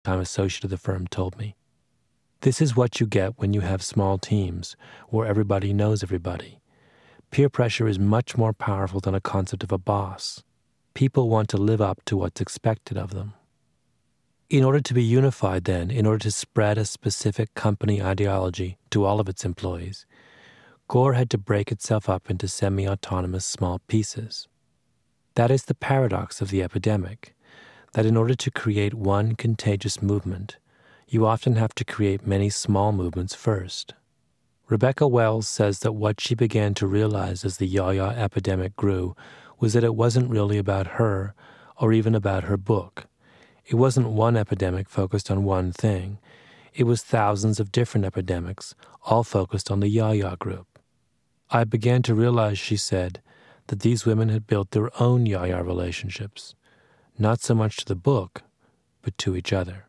longtime associate of the firm told me. This is what you get when you have small teams where everybody knows everybody. Peer pressure is much more powerful than a concept of a boss. People want to live up to what's expected of them. In order to be unified then, in order to spread a specific company ideology to all of its employees, Gore had to break itself up into semi-autonomous small pieces. That is the paradox of the epidemic, that in order to create one contagious movement, you often have to create many small movements first. Rebecca Wells says that what she began to realize as the Yaya epidemic grew was that it wasn't really about her or even about her book. It wasn't one epidemic focused on one thing. It was thousands of different epidemics, all focused on the Yaya group. I began to realize, she said, that these women had built their own Yaya relationships, not so much to the book, but to each other.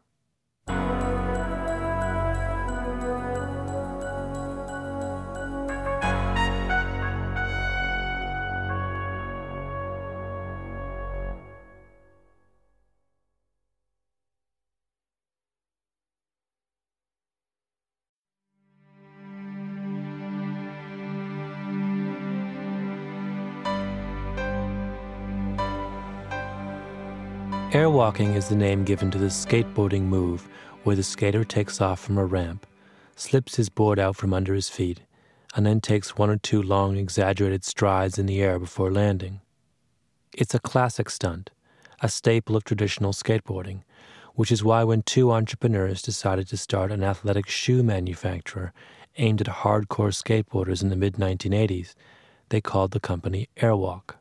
Airwalking is the name given to the skateboarding move where the skater takes off from a ramp, slips his board out from under his feet, and then takes one or two long, exaggerated strides in the air before landing. It's a classic stunt, a staple of traditional skateboarding, which is why when two entrepreneurs decided to start an athletic shoe manufacturer aimed at hardcore skateboarders in the mid-1980s, they called the company Airwalk.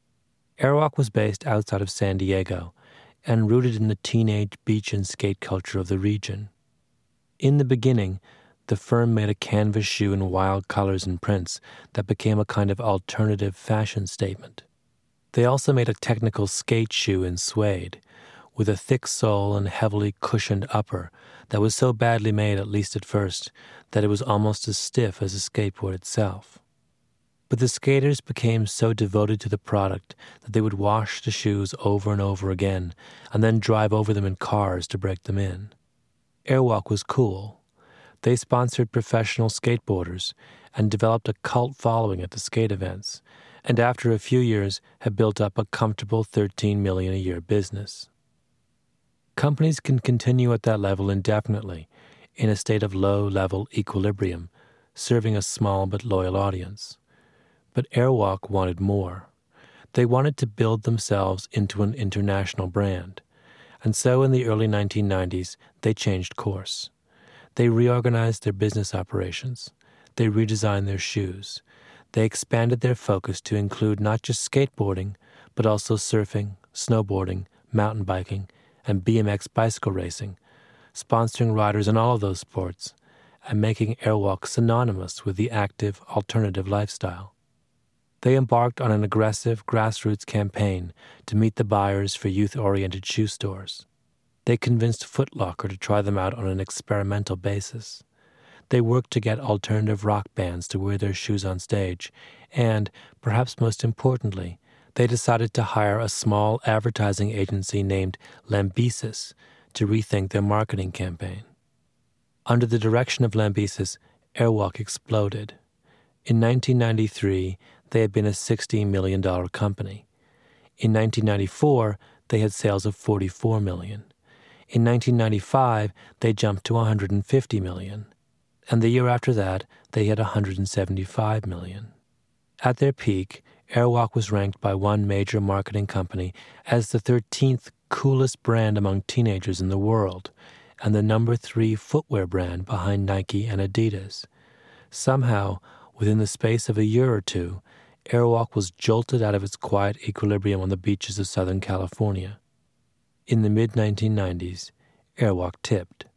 Airwalk was based outside of San Diego, and rooted in the teenage beach and skate culture of the region. In the beginning, the firm made a canvas shoe in wild colors and prints that became a kind of alternative fashion statement. They also made a technical skate shoe in suede, with a thick sole and heavily cushioned upper that was so badly made, at least at first, that it was almost as stiff as a skateboard itself. But the skaters became so devoted to the product that they would wash the shoes over and over again and then drive over them in cars to break them in. Airwalk was cool. They sponsored professional skateboarders and developed a cult following at the skate events, and after a few years had built up a comfortable $13 million a year business. Companies can continue at that level indefinitely, in a state of low-level equilibrium, serving a small but loyal audience. But Airwalk wanted more. They wanted to build themselves into an international brand. And so in the early 1990s, they changed course. They reorganized their business operations. They redesigned their shoes. They expanded their focus to include not just skateboarding, but also surfing, snowboarding, mountain biking, and BMX bicycle racing, sponsoring riders in all of those sports, and making Airwalk synonymous with the active, alternative lifestyle. They embarked on an aggressive grassroots campaign to meet the buyers for youth-oriented shoe stores. They convinced Foot Locker to try them out on an experimental basis. They worked to get alternative rock bands to wear their shoes on stage, and, perhaps most importantly, they decided to hire a small advertising agency named Lambesis to rethink their marketing campaign. Under the direction of Lambesis, Airwalk exploded. In 1993, they had been a $60 million company. In 1994, they had sales of $44 million. In 1995, they jumped to $150 million. And the year after that, they had $175 million. At their peak, Airwalk was ranked by one major marketing company as the 13th coolest brand among teenagers in the world, and the number 3 footwear brand behind Nike and Adidas. Somehow, within the space of a year or two, Airwalk was jolted out of its quiet equilibrium on the beaches of Southern California. In the mid-1990s, Airwalk tipped.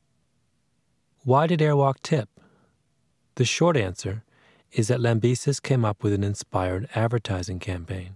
Why did Airwalk tip? The short answer is that Lambesis came up with an inspired advertising campaign.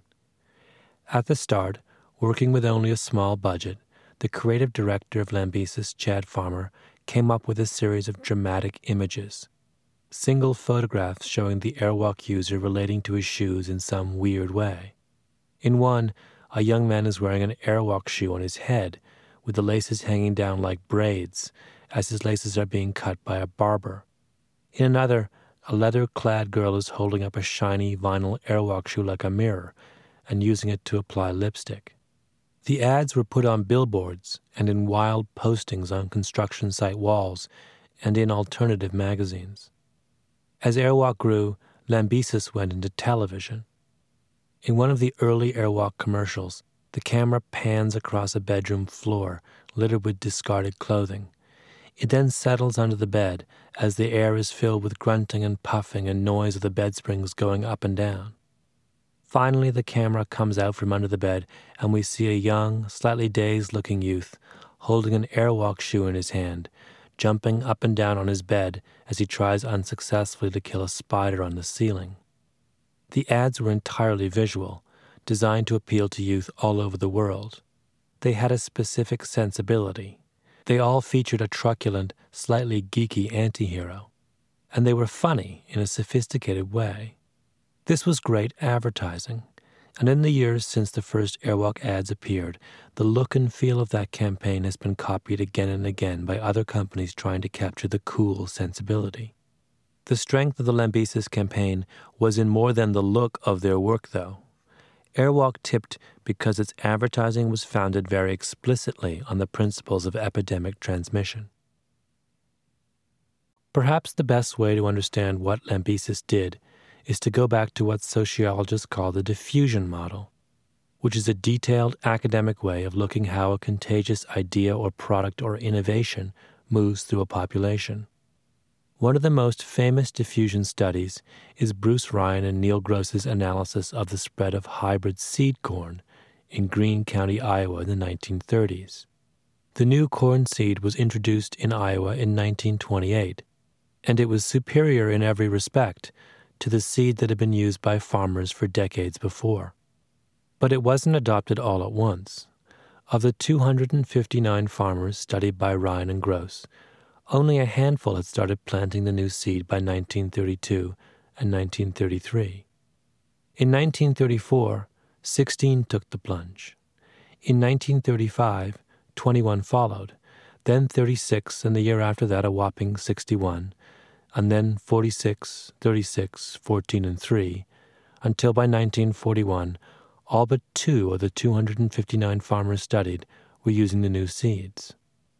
At the start, working with only a small budget, the creative director of Lambesis, Chad Farmer, came up with a series of dramatic images. Single photographs showing the Airwalk user relating to his shoes in some weird way. In one, a young man is wearing an Airwalk shoe on his head, with the laces hanging down like braids, as his laces are being cut by a barber. In another, a leather-clad girl is holding up a shiny vinyl Airwalk shoe like a mirror and using it to apply lipstick. The ads were put on billboards and in wild postings on construction site walls and in alternative magazines. As Airwalk grew, Lambesis went into television. In one of the early Airwalk commercials, the camera pans across a bedroom floor littered with discarded clothing. It then settles under the bed as the air is filled with grunting and puffing and noise of the bed springs going up and down. Finally, the camera comes out from under the bed and we see a young, slightly dazed-looking youth holding an Airwalk shoe in his hand, jumping up and down on his bed as he tries unsuccessfully to kill a spider on the ceiling. The ads were entirely visual, designed to appeal to youth all over the world. They had a specific sensibility. They all featured a truculent, slightly geeky anti-hero, and they were funny in a sophisticated way. This was great advertising, and in the years since the first Airwalk ads appeared, the look and feel of that campaign has been copied again and again by other companies trying to capture the cool sensibility. The strength of the Lambesis campaign was in more than the look of their work, though. Airwalk tipped because its advertising was founded very explicitly on the principles of epidemic transmission. Perhaps the best way to understand what Lambesis did is to go back to what sociologists call the diffusion model, which is a detailed academic way of looking how a contagious idea or product or innovation moves through a population. One of the most famous diffusion studies is Bruce Ryan and Neil Gross's analysis of the spread of hybrid seed corn in Greene County, Iowa in the 1930s. The new corn seed was introduced in Iowa in 1928, and it was superior in every respect to the seed that had been used by farmers for decades before. But it wasn't adopted all at once. Of the 259 farmers studied by Ryan and Gross, only a handful had started planting the new seed by 1932 and 1933. In 1934, 16 took the plunge. In 1935, 21 followed, then 36, and the year after that a whopping 61, and then 46, 36, 14, and 3, until by 1941, all but 2 of the 259 farmers studied were using the new seeds.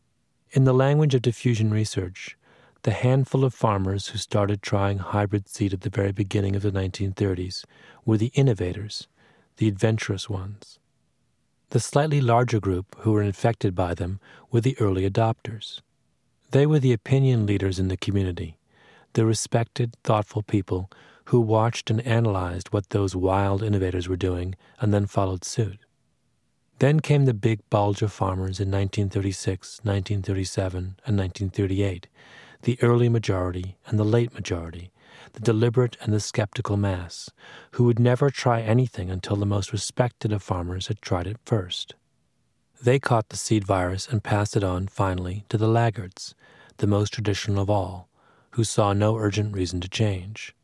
In the language of diffusion research, the handful of farmers who started trying hybrid seed at the very beginning of the 1930s were the innovators, the adventurous ones. The slightly larger group who were infected by them were the early adopters. They were the opinion leaders in the community, the respected, thoughtful people who watched and analyzed what those wild innovators were doing and then followed suit. Then came the big bulge of farmers in 1936, 1937, and 1938, the early majority and the late majority, the deliberate and the skeptical mass, who would never try anything until the most respected of farmers had tried it first. They caught the seed virus and passed it on, finally, to the laggards, the most traditional of all, who saw no urgent reason to change.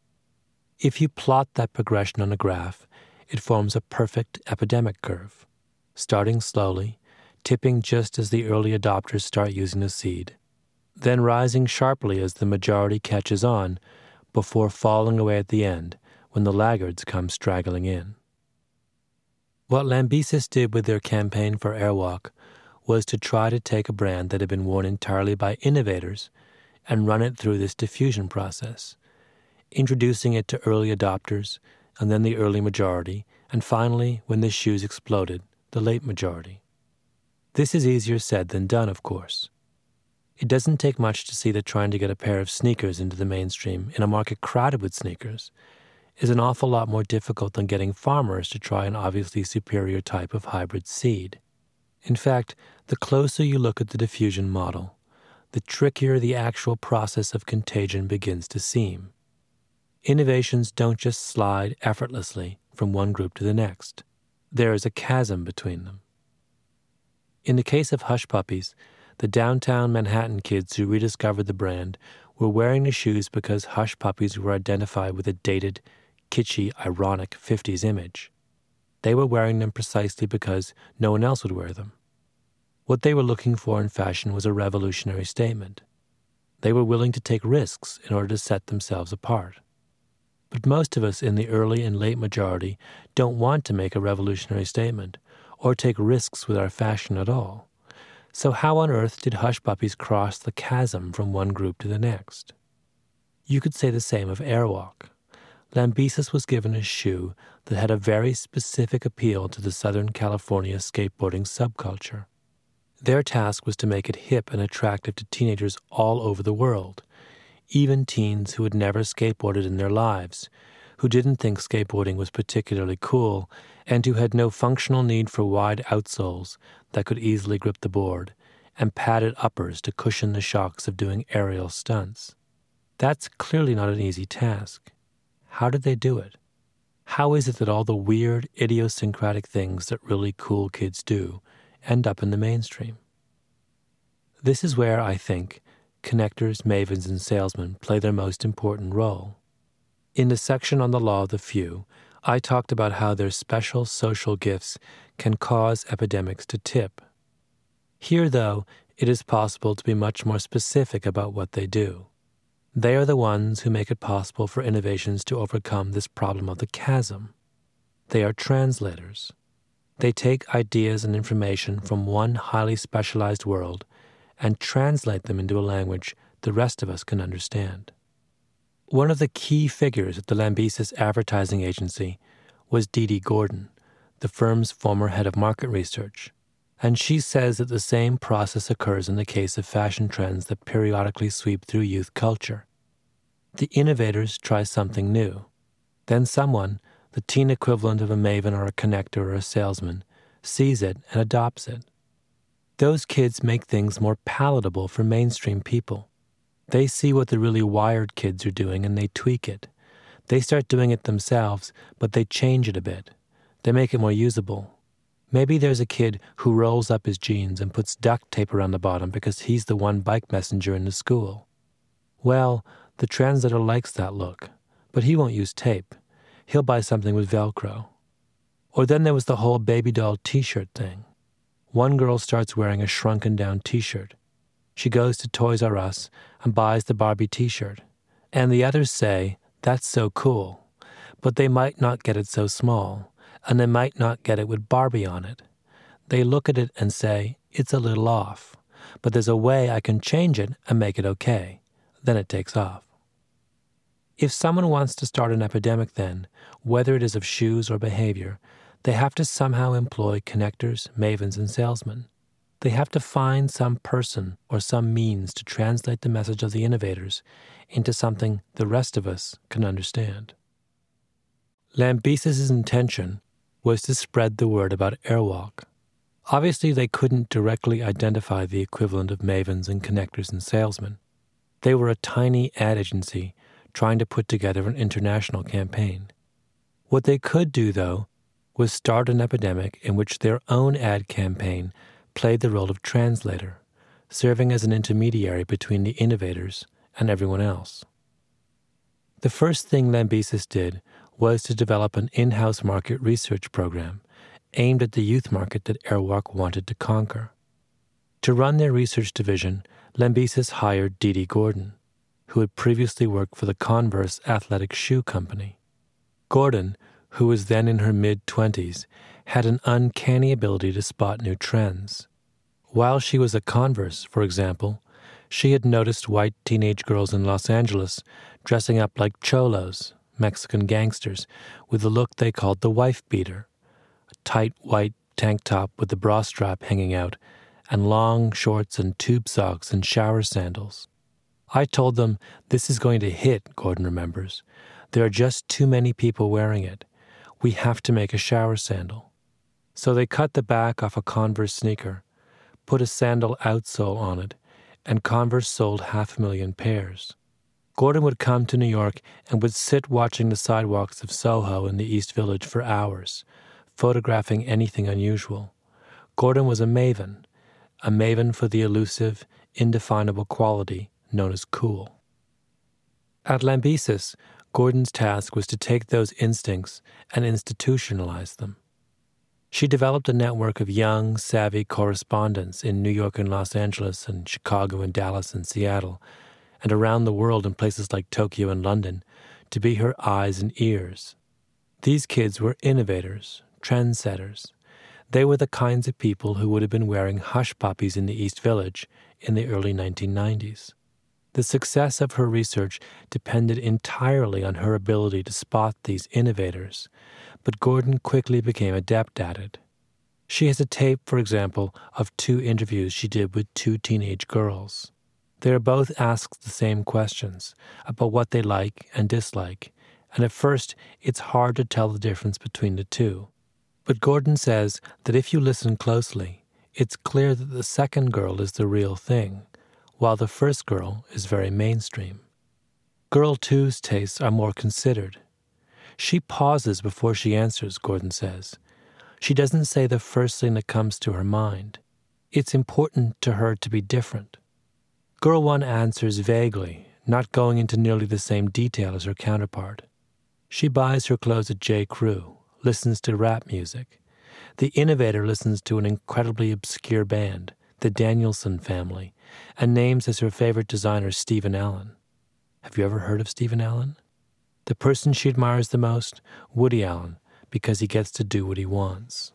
If you plot that progression on a graph, it forms a perfect epidemic curve, starting slowly, tipping just as the early adopters start using the seed, then rising sharply as the majority catches on, before falling away at the end when the laggards come straggling in. What Lambesis did with their campaign for Airwalk was to try to take a brand that had been worn entirely by innovators and run it through this diffusion process, introducing it to early adopters and then the early majority, and finally, when the shoes exploded, the late majority. This is easier said than done, of course. It doesn't take much to see that trying to get a pair of sneakers into the mainstream in a market crowded with sneakers is an awful lot more difficult than getting farmers to try an obviously superior type of hybrid seed. In fact, the closer you look at the diffusion model, the trickier the actual process of contagion begins to seem. Innovations don't just slide effortlessly from one group to the next. There is a chasm between them. In the case of Hush Puppies, the downtown Manhattan kids who rediscovered the brand were wearing the shoes because Hush Puppies were identified with a dated, kitschy, ironic 50s image. They were wearing them precisely because no one else would wear them. What they were looking for in fashion was a revolutionary statement. They were willing to take risks in order to set themselves apart. But most of us in the early and late majority don't want to make a revolutionary statement or take risks with our fashion at all. So how on earth did Hush Puppies cross the chasm from one group to the next? You could say the same of Airwalk. Lambesis was given a shoe that had a very specific appeal to the Southern California skateboarding subculture. Their task was to make it hip and attractive to teenagers all over the world, even teens who had never skateboarded in their lives, who didn't think skateboarding was particularly cool, and who had no functional need for wide outsoles that could easily grip the board, and padded uppers to cushion the shocks of doing aerial stunts. That's clearly not an easy task. How did they do it? How is it that all the weird, idiosyncratic things that really cool kids do end up in the mainstream? This is where, I think, connectors, mavens, and salesmen play their most important role. In the section on the law of the few, I talked about how their special social gifts can cause epidemics to tip. Here, though, it is possible to be much more specific about what they do. They are the ones who make it possible for innovations to overcome this problem of the chasm. They are translators. They take ideas and information from one highly specialized world and translate them into a language the rest of us can understand. One of the key figures at the Lambesis advertising agency was Dee Dee Gordon, the firm's former head of market research, and she says that the same process occurs in the case of fashion trends that periodically sweep through youth culture. The innovators try something new. Then someone, the teen equivalent of a maven or a connector or a salesman, sees it and adopts it. Those kids make things more palatable for mainstream people. They see what the really wired kids are doing and they tweak it. They start doing it themselves, but they change it a bit. They make it more usable. Maybe there's a kid who rolls up his jeans and puts duct tape around the bottom because he's the one bike messenger in the school. Well, the translator likes that look, but he won't use tape. He'll buy something with Velcro. Or then there was the whole baby doll t-shirt thing. One girl starts wearing a shrunken-down t-shirt. She goes to Toys R Us and buys the Barbie t-shirt. And the others say, that's so cool. But they might not get it so small, and they might not get it with Barbie on it. They look at it and say, it's a little off, but there's a way I can change it and make it okay. Then it takes off. If someone wants to start an epidemic then, whether it is of shoes or behavior, they have to somehow employ connectors, mavens, and salesmen. They have to find some person or some means to translate the message of the innovators into something the rest of us can understand. Lambesis' intention was to spread the word about Airwalk. Obviously, they couldn't directly identify the equivalent of mavens and connectors and salesmen. They were a tiny ad agency trying to put together an international campaign. What they could do, though, was start an epidemic in which their own ad campaign played the role of translator, serving as an intermediary between the innovators and everyone else. The first thing Lambesis did was to develop an in-house market research program aimed at the youth market that Airwalk wanted to conquer. To run their research division, Lambesis hired Dee Dee Gordon, who had previously worked for the Converse athletic shoe company. Gordon, who was then in her mid-20s, had an uncanny ability to spot new trends. While she was at Converse, for example, she had noticed white teenage girls in Los Angeles dressing up like cholos, Mexican gangsters, with the look they called the wife beater, a tight white tank top with the bra strap hanging out, and long shorts and tube socks and shower sandals. I told them, this is going to hit, Gordon remembers. There are just too many people wearing it. We have to make a shower sandal. So they cut the back off a Converse sneaker, put a sandal outsole on it, and Converse sold 500,000 pairs. Gordon would come to New York and would sit watching the sidewalks of Soho in the East Village for hours, photographing anything unusual. Gordon was a maven for the elusive, indefinable quality known as cool. At Lambesis, Gordon's task was to take those instincts and institutionalize them. She developed a network of young, savvy correspondents in New York and Los Angeles and Chicago and Dallas and Seattle, and around the world in places like Tokyo and London, to be her eyes and ears. These kids were innovators, trendsetters. They were the kinds of people who would have been wearing hush puppies in the East Village in the early 1990s. The success of her research depended entirely on her ability to spot these innovators, but Gordon quickly became adept at it. She has a tape, for example, of 2 interviews she did with 2 teenage girls. They are both asked the same questions about what they like and dislike, and at first it's hard to tell the difference between the 2. But Gordon says that if you listen closely, it's clear that the second girl is the real thing, while the first girl is very mainstream. Girl 2's tastes are more considered. She pauses before she answers, Gordon says. She doesn't say the first thing that comes to her mind. It's important to her to be different. Girl 1 answers vaguely, not going into nearly the same detail as her counterpart. She buys her clothes at J. Crew, listens to rap music. The innovator listens to an incredibly obscure band, the Danielson Family, and names as her favorite designer Stephen Allen. Have you ever heard of Stephen Allen? The person she admires the most? Woody Allen, because he gets to do what he wants.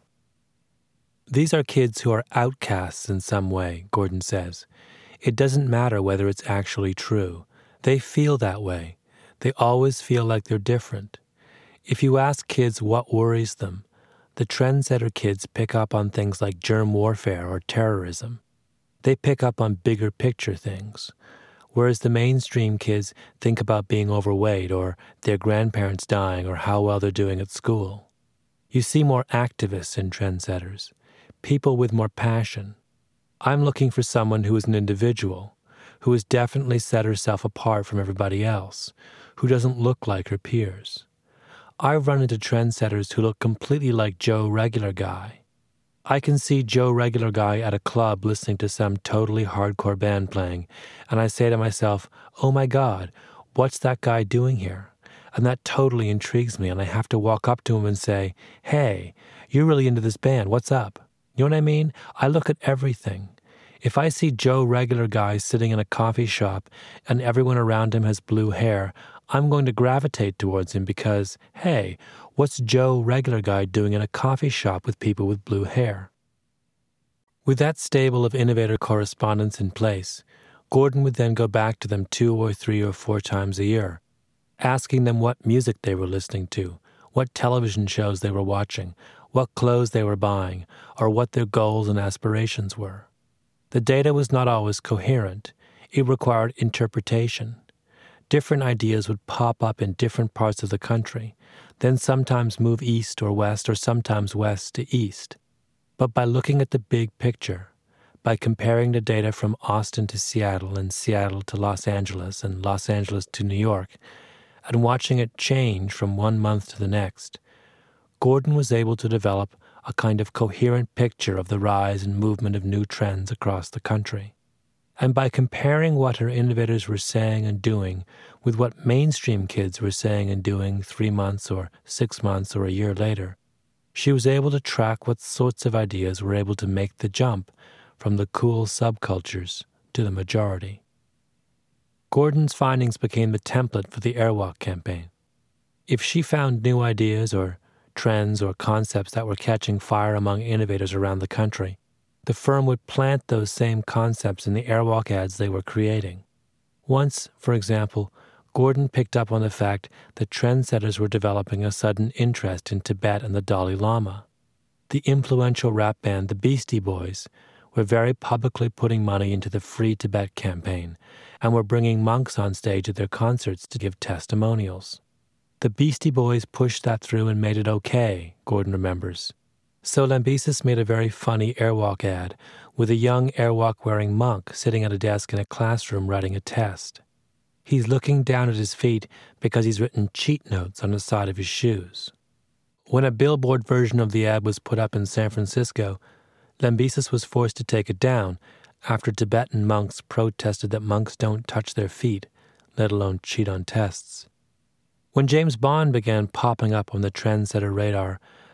These are kids who are outcasts in some way, Gordon says. It doesn't matter whether it's actually true. They feel that way. They always feel like they're different. If you ask kids what worries them, the trendsetter kids pick up on things like germ warfare or terrorism. They pick up on bigger picture things, whereas the mainstream kids think about being overweight or their grandparents dying or how well they're doing at school. You see more activists in trendsetters, people with more passion. I'm looking for someone who is an individual, who has definitely set herself apart from everybody else, who doesn't look like her peers. I've run into trendsetters who look completely like Joe Regular Guy. I can see Joe Regular Guy at a club listening to some totally hardcore band playing, and I say to myself, oh my God, what's that guy doing here? And that totally intrigues me, and I have to walk up to him and say, hey, you're really into this band, what's up? You know what I mean? I look at everything. If I see Joe Regular Guy sitting in a coffee shop and everyone around him has blue hair, I'm going to gravitate towards him because, hey, what's Joe Regular Guy doing in a coffee shop with people with blue hair? With that stable of innovator correspondents in place, Gordon would then go back to them 2 or 3 or 4 times a year, asking them what music they were listening to, what television shows they were watching, what clothes they were buying, or what their goals and aspirations were. The data was not always coherent. It required interpretation. Different ideas would pop up in different parts of the country, then sometimes move east or west or sometimes west to east. But by looking at the big picture, by comparing the data from Austin to Seattle and Seattle to Los Angeles and Los Angeles to New York, and watching it change from one month to the next, Gordon was able to develop a kind of coherent picture of the rise and movement of new trends across the country. And by comparing what her innovators were saying and doing with what mainstream kids were saying and doing 3 months or 6 months or a year later, she was able to track what sorts of ideas were able to make the jump from the cool subcultures to the majority. Gordon's findings became the template for the Airwalk campaign. If she found new ideas or trends or concepts that were catching fire among innovators around the country, the firm would plant those same concepts in the Airwalk ads they were creating. Once, for example, Gordon picked up on the fact that trendsetters were developing a sudden interest in Tibet and the Dalai Lama. The influential rap band the Beastie Boys were very publicly putting money into the Free Tibet campaign and were bringing monks on stage at their concerts to give testimonials. The Beastie Boys pushed that through and made it okay, Gordon remembers. So Lambesis made a very funny Airwalk ad with a young Airwalk-wearing monk sitting at a desk in a classroom writing a test. He's looking down at his feet because he's written cheat notes on the side of his shoes. When a billboard version of the ad was put up in San Francisco, Lambesis was forced to take it down after Tibetan monks protested that monks don't touch their feet, let alone cheat on tests. When James Bond began popping up on the trendsetter radar,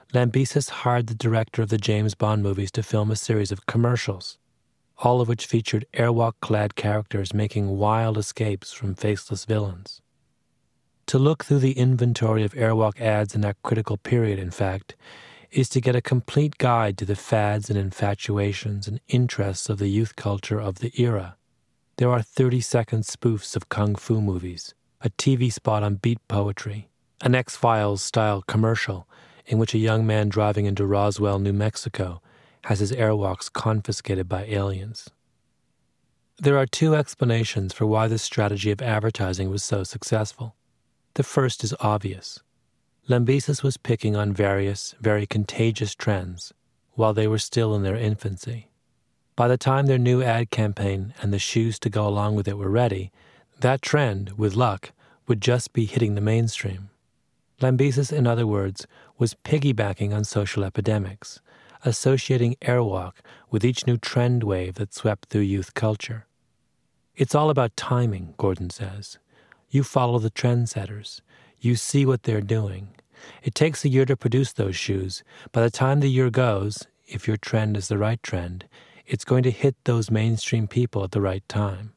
Lambesis hired the director of the James Bond movies to film a series of commercials, all of which featured airwalk-clad characters making wild escapes from faceless villains. To look through the inventory of airwalk ads in that critical period, in fact, is to get a complete guide to the fads and infatuations and interests of the youth culture of the era. There are 30-second spoofs of kung fu movies, a TV spot on beat poetry, an X-Files-style commercial in which a young man driving into Roswell, New Mexico, has his airwalks confiscated by aliens. There are two explanations for why this strategy of advertising was so successful. The first is obvious. Lambesis was picking on various, very contagious trends while they were still in their infancy. By the time their new ad campaign and the shoes to go along with it were ready, that trend, with luck, would just be hitting the mainstream. Lambesis, in other words, was piggybacking on social epidemics, associating airwalk with each new trend wave that swept through youth culture. It's all about timing, Gordon says. You follow the trendsetters. You see what they're doing. It takes a year to produce those shoes. By the time the year goes, if your trend is the right trend, it's going to hit those mainstream people at the right time.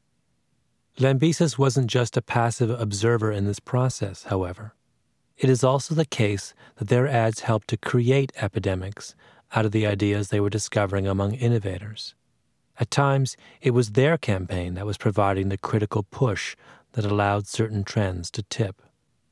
Lambesis wasn't just a passive observer in this process, however. It is also the case that their ads helped to create epidemics out of the ideas they were discovering among innovators. At times, it was their campaign that was providing the critical push that allowed certain trends to tip.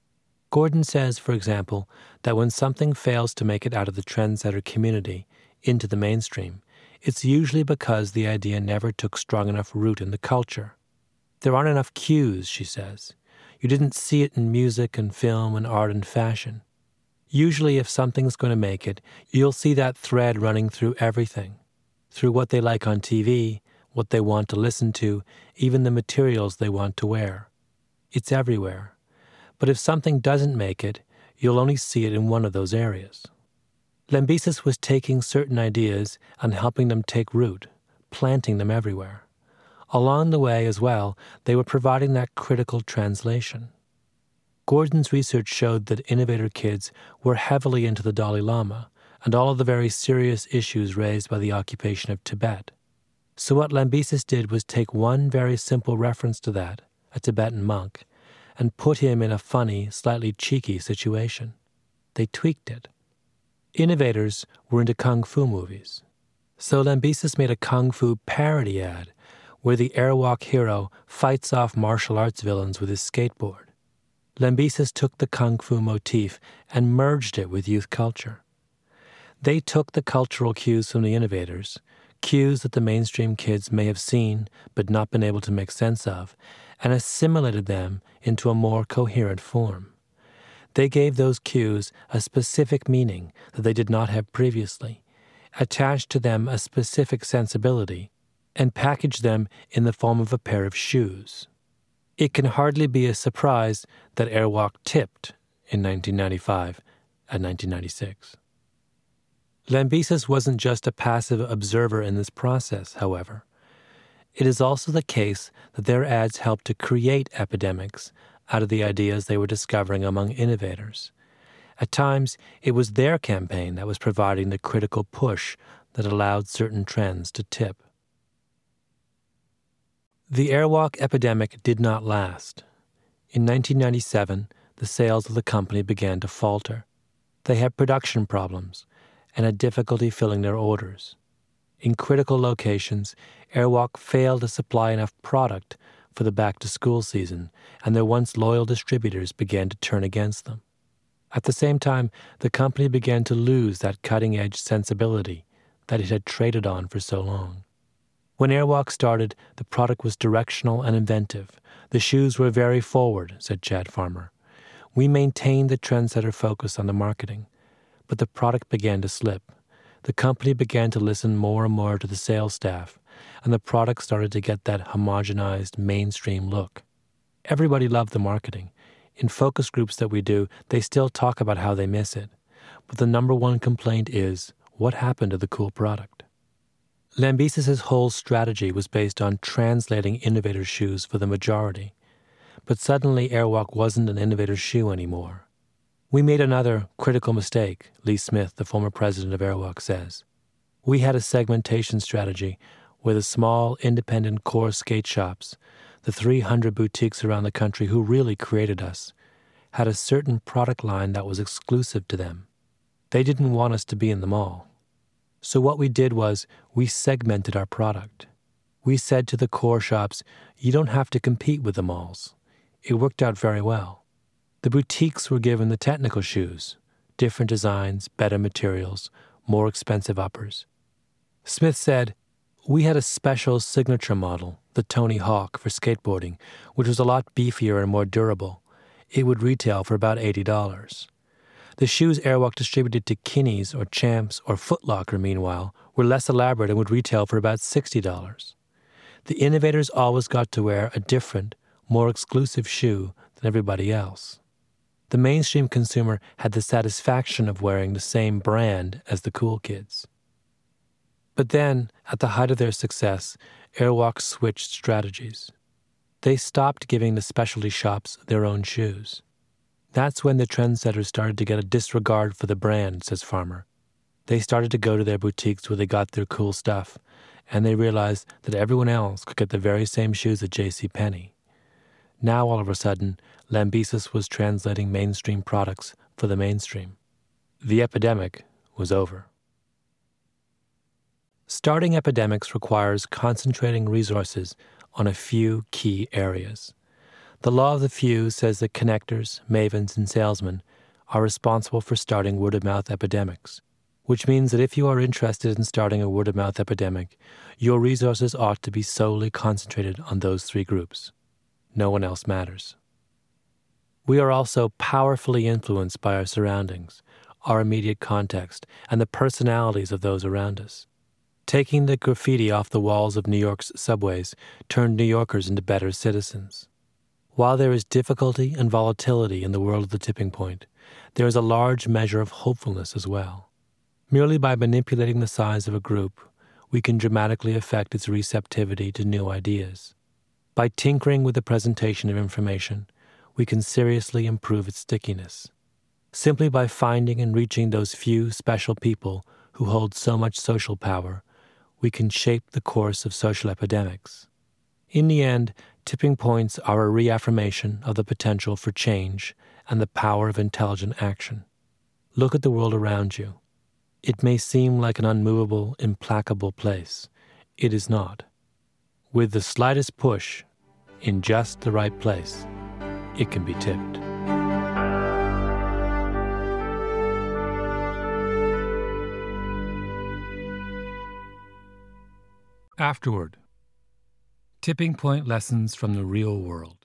Gordon says, for example, that when something fails to make it out of the trendsetter community into the mainstream, it's usually because the idea never took strong enough root in the culture. There aren't enough cues, she says. You didn't see it in music and film and art and fashion. Usually if something's going to make it, you'll see that thread running through everything, through what they like on TV, what they want to listen to, even the materials they want to wear. It's everywhere. But if something doesn't make it, you'll only see it in one of those areas. Lambesis was taking certain ideas and helping them take root, planting them everywhere. Along the way as well, they were providing that critical translation. Gordon's research showed that innovator kids were heavily into the Dalai Lama and all of the very serious issues raised by the occupation of Tibet. So what Lambesis did was take one very simple reference to that, a Tibetan monk, and put him in a funny, slightly cheeky situation. They tweaked it. Innovators were into kung fu movies. So Lambesis made a kung fu parody ad where the airwalk hero fights off martial arts villains with his skateboard. Lambesis took the kung fu motif and merged it with youth culture. They took the cultural cues from the innovators, cues that the mainstream kids may have seen but not been able to make sense of, and assimilated them into a more coherent form. They gave those cues a specific meaning that they did not have previously, attached to them a specific sensibility, and packaged them in the form of a pair of shoes. It can hardly be a surprise that airwalk tipped in 1995 and 1996. Lambesis wasn't just a passive observer in this process, however. It is also the case that their ads helped to create epidemics out of the ideas they were discovering among innovators. At times, it was their campaign that was providing the critical push that allowed certain trends to tip. The airwalk epidemic did not last. In 1997, the sales of the company began to falter. They had production problems and had difficulty filling their orders. In critical locations, Airwalk failed to supply enough product for the back-to-school season, and their once loyal distributors began to turn against them. At the same time, the company began to lose that cutting-edge sensibility that it had traded on for so long. When Airwalk started, the product was directional and inventive. The shoes were very forward, said Chad Farmer. We maintained the trendsetter focus on the marketing, but the product began to slip. The company began to listen more and more to the sales staff, and the product started to get that homogenized, mainstream look. Everybody loved the marketing. In focus groups that we do, they still talk about how they miss it. But the number one complaint is, what happened to the cool product? Lambesis' whole strategy was based on translating innovator shoes for the majority. But suddenly Airwalk wasn't an innovator shoe anymore. We made another critical mistake, Lee Smith, the former president of Airwalk, says. We had a segmentation strategy where the small, independent core skate shops, the 300 boutiques around the country who really created us, had a certain product line that was exclusive to them. They didn't want us to be in the mall. So what we did was we segmented our product. We said to the core shops, you don't have to compete with the malls. It worked out very well. The boutiques were given the technical shoes, different designs, better materials, more expensive uppers. Smith said, we had a special signature model, the Tony Hawk, for skateboarding, which was a lot beefier and more durable. It would retail for about $80. The shoes Airwalk distributed to Kinney's or Champs or Foot Locker, meanwhile, were less elaborate and would retail for about $60. The innovators always got to wear a different, more exclusive shoe than everybody else. The mainstream consumer had the satisfaction of wearing the same brand as the cool kids. But then, at the height of their success, Airwalk switched strategies. They stopped giving the specialty shops their own shoes. That's when the trendsetters started to get a disregard for the brand, says Farmer. They started to go to their boutiques where they got their cool stuff, and they realized that everyone else could get the very same shoes at JCPenney. Now, all of a sudden, Lambesis was translating mainstream products for the mainstream. The epidemic was over. Starting epidemics requires concentrating resources on a few key areas. The law of the few says that connectors, mavens, and salesmen are responsible for starting word-of-mouth epidemics, which means that if you are interested in starting a word-of-mouth epidemic, your resources ought to be solely concentrated on those three groups. No one else matters. We are also powerfully influenced by our surroundings, our immediate context, and the personalities of those around us. Taking the graffiti off the walls of New York's subways turned New Yorkers into better citizens. While there is difficulty and volatility in the world of the tipping point, there is a large measure of hopefulness as well. Merely by manipulating the size of a group, we can dramatically affect its receptivity to new ideas. By tinkering with the presentation of information, we can seriously improve its stickiness. Simply by finding and reaching those few special people who hold so much social power, we can shape the course of social epidemics. In the end, tipping points are a reaffirmation of the potential for change and the power of intelligent action. Look at the world around you. It may seem like an unmovable, implacable place. It is not. With the slightest push, in just the right place, it can be tipped. Afterward. Tipping Point Lessons from the Real World.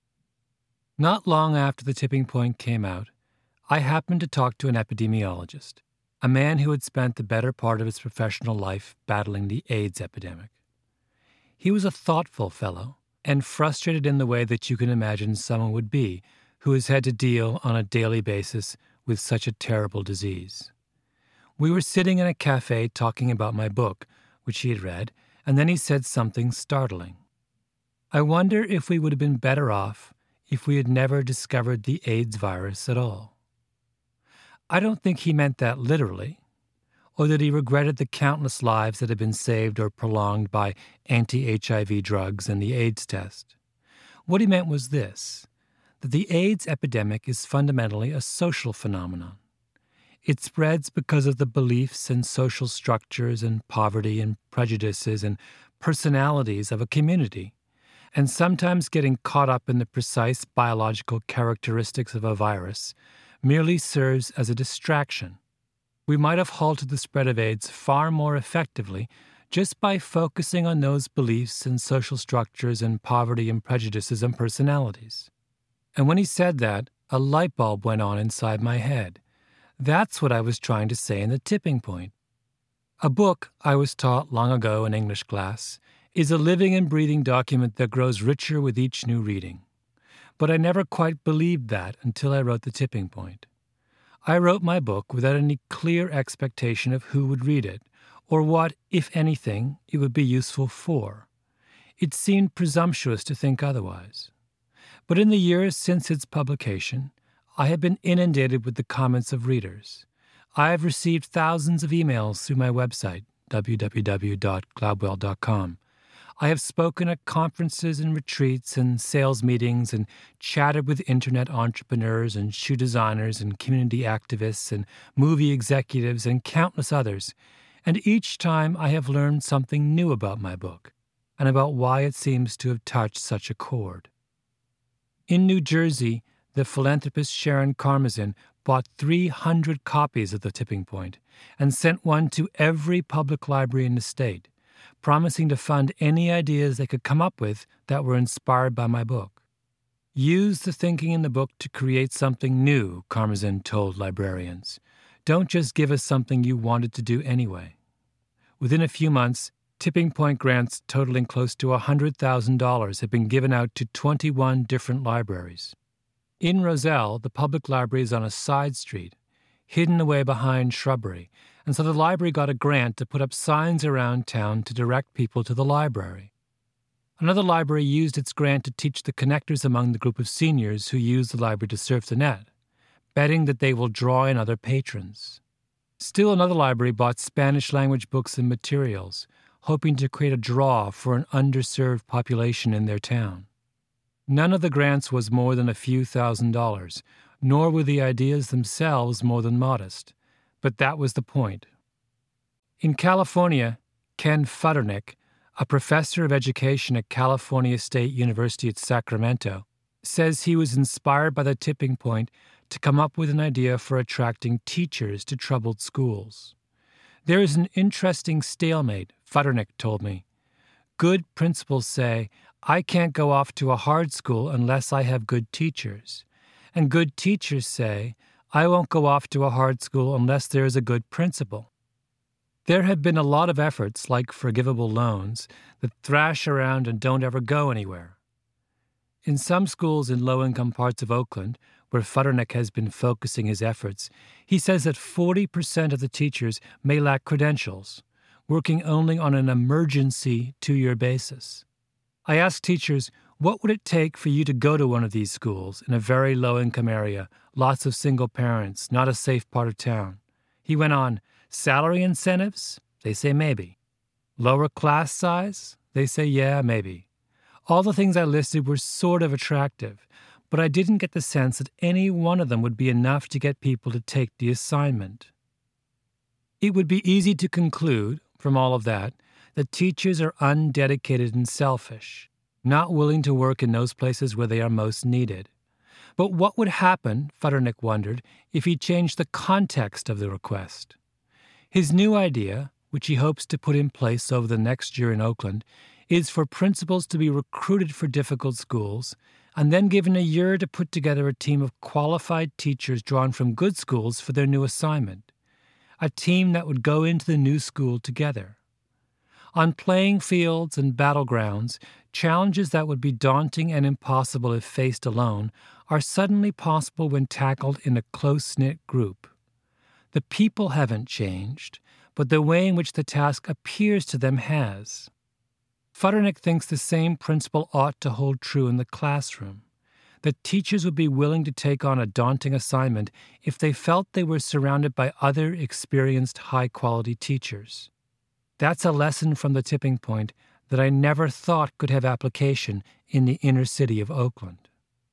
Not long after The Tipping Point came out, I happened to talk to an epidemiologist, a man who had spent the better part of his professional life battling the AIDS epidemic. He was a thoughtful fellow, and frustrated in the way that you can imagine someone would be who has had to deal on a daily basis with such a terrible disease. We were sitting in a cafe talking about my book, which he had read, and then he said something startling. I wonder if we would have been better off if we had never discovered the AIDS virus at all. I don't think he meant that literally, or that he regretted the countless lives that had been saved or prolonged by anti-HIV drugs and the AIDS test. What he meant was this, that the AIDS epidemic is fundamentally a social phenomenon. It spreads because of the beliefs and social structures and poverty and prejudices and personalities of a community, and sometimes getting caught up in the precise biological characteristics of a virus merely serves as a distraction. We might have halted the spread of AIDS far more effectively just by focusing on those beliefs and social structures and poverty and prejudices and personalities. And when he said that, a light bulb went on inside my head. That's what I was trying to say in The Tipping Point. A book, I was taught long ago in English class, is a living and breathing document that grows richer with each new reading. But I never quite believed that until I wrote The Tipping Point. I wrote my book without any clear expectation of who would read it, or what, if anything, it would be useful for. It seemed presumptuous to think otherwise. But in the years since its publication, I have been inundated with the comments of readers. I have received thousands of emails through my website, www.gladwell.com. I have spoken at conferences and retreats and sales meetings and chatted with internet entrepreneurs and shoe designers and community activists and movie executives and countless others, and each time I have learned something new about my book and about why it seems to have touched such a chord. In New Jersey, the philanthropist Sharon Karmazin bought 300 copies of The Tipping Point and sent one to every public library in the state, promising to fund any ideas they could come up with that were inspired by my book. Use the thinking in the book to create something new, Karmazin told librarians. Don't just give us something you wanted to do anyway. Within a few months, Tipping Point grants totaling close to $100,000 have been given out to 21 different libraries. In Roselle, the public library is on a side street, hidden away behind shrubbery, and so the library got a grant to put up signs around town to direct people to the library. Another library used its grant to teach the connectors among the group of seniors who use the library to surf the net, betting that they will draw in other patrons. Still another library bought Spanish-language books and materials, hoping to create a draw for an underserved population in their town. None of the grants was more than a few $1,000s, nor were the ideas themselves more than modest. But that was the point. In California, Ken Futternick, a professor of education at California State University at Sacramento, says he was inspired by The Tipping Point to come up with an idea for attracting teachers to troubled schools. There is an interesting stalemate, Futternick told me. Good principals say, I can't go off to a hard school unless I have good teachers. And good teachers say, I won't go off to a hard school unless there is a good principal. There have been a lot of efforts, like forgivable loans, that thrash around and don't ever go anywhere. In some schools in low-income parts of Oakland, where Futternick has been focusing his efforts, he says that 40% of the teachers may lack credentials, working only on an emergency 2-year basis. I asked teachers, what would it take for you to go to one of these schools in a very low-income area, lots of single parents, not a safe part of town? He went on, salary incentives? They say maybe. Lower class size? They say yeah, maybe. All the things I listed were sort of attractive, but I didn't get the sense that any one of them would be enough to get people to take the assignment. It would be easy to conclude, from all of that teachers are undedicated and selfish, not willing to work in those places where they are most needed. But what would happen, Futternick wondered, if he changed the context of the request? His new idea, which he hopes to put in place over the next year in Oakland, is for principals to be recruited for difficult schools and then given a year to put together a team of qualified teachers drawn from good schools for their new assignment, a team that would go into the new school together. On playing fields and battlegrounds, challenges that would be daunting and impossible if faced alone are suddenly possible when tackled in a close-knit group. The people haven't changed, but the way in which the task appears to them has. Futternick thinks the same principle ought to hold true in the classroom, that teachers would be willing to take on a daunting assignment if they felt they were surrounded by other experienced high-quality teachers. That's a lesson from The Tipping Point that I never thought could have application in the inner city of Oakland.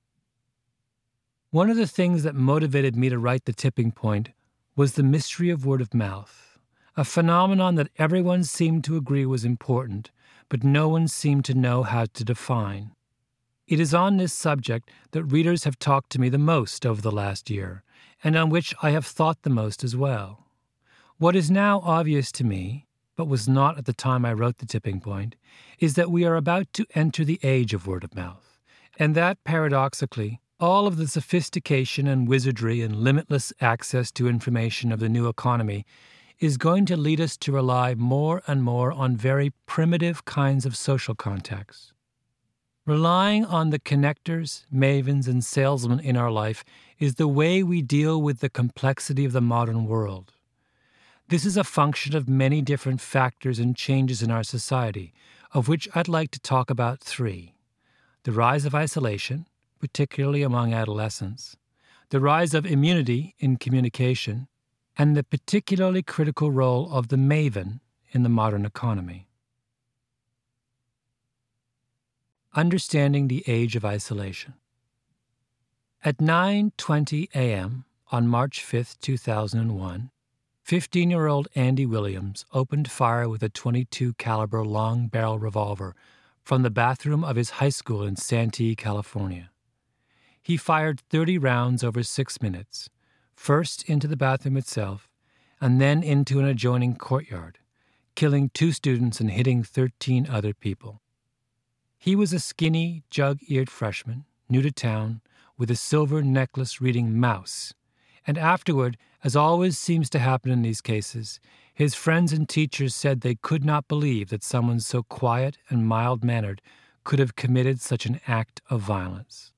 One of the things that motivated me to write The Tipping Point was the mystery of word of mouth, a phenomenon that everyone seemed to agree was important, but no one seemed to know how to define. It is on this subject that readers have talked to me the most over the last year, and on which I have thought the most as well. What is now obvious to me, but was not at the time I wrote The Tipping Point, is that we are about to enter the age of word of mouth, and that, paradoxically, all of the sophistication and wizardry and limitless access to information of the new economy is going to lead us to rely more and more on very primitive kinds of social contacts. Relying on the connectors, mavens, and salesmen in our life is the way we deal with the complexity of the modern world. This is a function of many different factors and changes in our society, of which I'd like to talk about 3. The rise of isolation, particularly among adolescents, the rise of immunity in communication, and the particularly critical role of the maven in the modern economy. Understanding the Age of Isolation. At 9:20 a.m. on March 5, 2001, 15-year-old Andy Williams opened fire with a .22 caliber long-barrel revolver from the bathroom of his high school in Santee, California. He fired 30 rounds over 6 minutes, first into the bathroom itself and then into an adjoining courtyard, killing 2 students and hitting 13 other people. He was a skinny, jug-eared freshman, new to town, with a silver necklace reading Mouse, and afterward, as always seems to happen in these cases, his friends and teachers said they could not believe that someone so quiet and mild-mannered could have committed such an act of violence.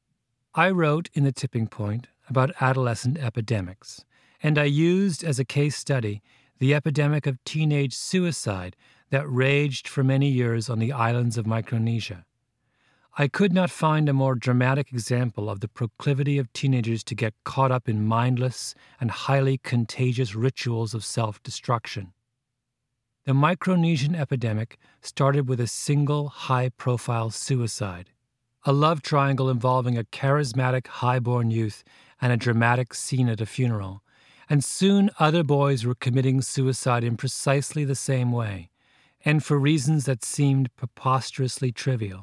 I wrote in The Tipping Point about adolescent epidemics, and I used as a case study the epidemic of teenage suicide that raged for many years on the islands of Micronesia. I could not find a more dramatic example of the proclivity of teenagers to get caught up in mindless and highly contagious rituals of self-destruction. The Micronesian epidemic started with a single high-profile suicide, a love triangle involving a charismatic highborn youth and a dramatic scene at a funeral, and soon other boys were committing suicide in precisely the same way, and for reasons that seemed preposterously trivial.